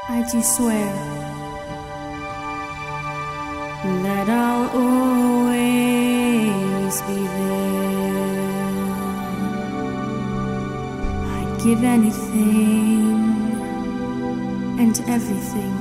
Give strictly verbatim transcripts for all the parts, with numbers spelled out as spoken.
I do swear that I'll always be there. I'd give anything and everything,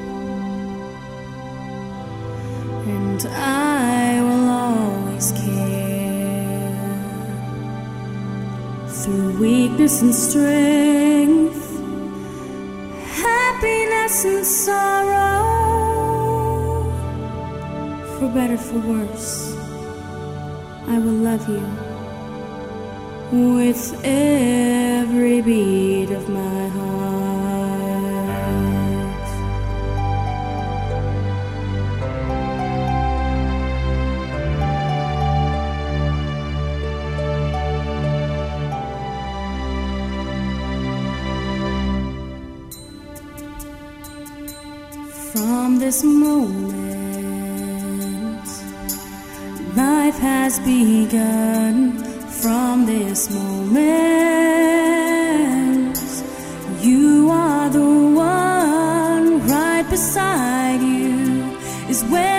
and I will always care. Through weakness and strength, happiness and sorrow, for better, for worse, I will love you with every beat of my heart. From this moment, life has begun. From this moment, you are the one. Right beside you is where